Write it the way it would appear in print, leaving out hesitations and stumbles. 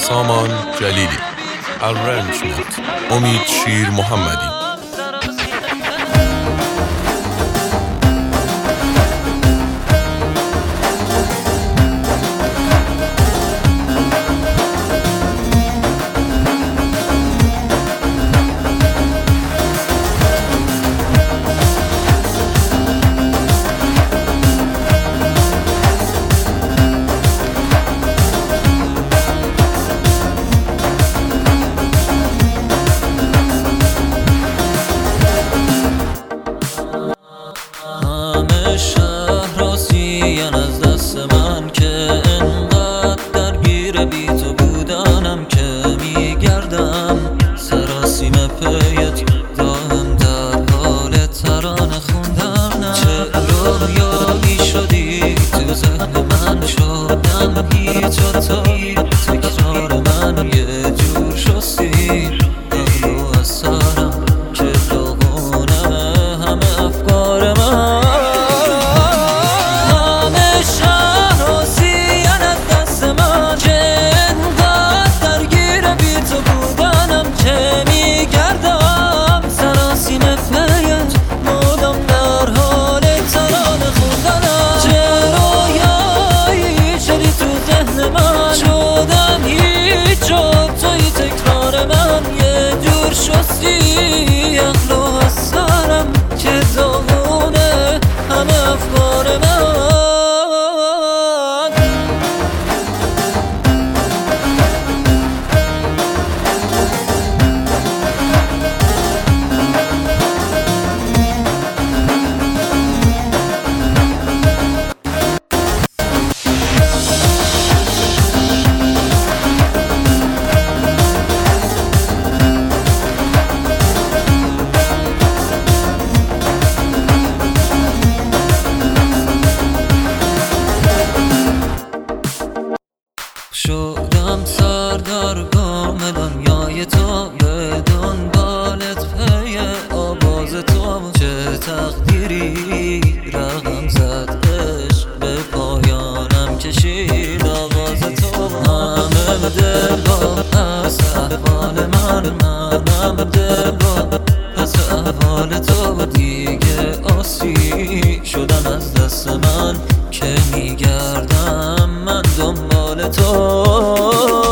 سامان جلیلی. Arrangement امید شیر محمدی. شهر راسیان از دست من که انقدر درگیر بی تو بودنم که میگردم سراسیم پیت دائم در حال ترانه خوندنم. چه رویایی شدی تو ذهن من شدم هیچ تایی تکرار من یه جور شستی اغلو از سرم که داغونه همه افکار من. شستی اخلو از سرم که داغونه همه افکار من. شدم سردرگم دنیای تو به دنبالت پی آواز تو. چه تقدیری رقم زد عشق به پایانم کشید آواز تو. همه دلها پس احوال منم دلها پس احوال تو دیگه آسی شدن از دست من که میگردم من دنبال تو.